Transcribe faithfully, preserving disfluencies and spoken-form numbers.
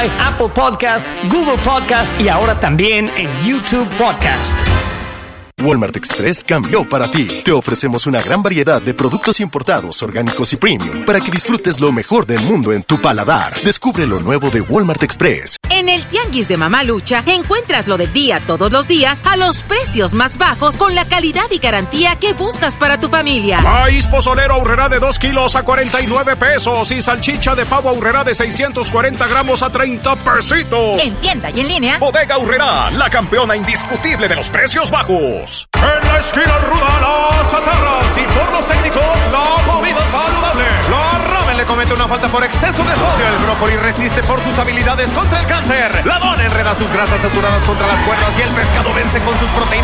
Spotify, Apple Podcast, Google Podcast y ahora también en YouTube Podcast. Walmart Express cambió para ti. Te ofrecemos una gran variedad de productos importados, orgánicos y premium para que disfrutes lo mejor del mundo en tu paladar. Descubre lo nuevo de Walmart Express. En el Tianguis de Mamalucha encuentras lo del día todos los días a los precios más bajos con la calidad y garantía que buscas para tu familia. Maíz pozolero Aurrerá de dos kilos a cuarenta y nueve pesos y salchicha de pavo Aurrerá de seiscientos cuarenta gramos a treinta pesitos. En tienda y en línea. Bodega Aurrerá, la campeona indiscutible de los precios bajos. En la esquina ruda, las atarras y por los técnicos, la comida saludable. La ramen le comete una falta por exceso de sodio. El brócoli resiste por sus habilidades contra el cáncer. La dona enreda sus grasas saturadas contra las cuerdas y el pescado vence con sus proteínas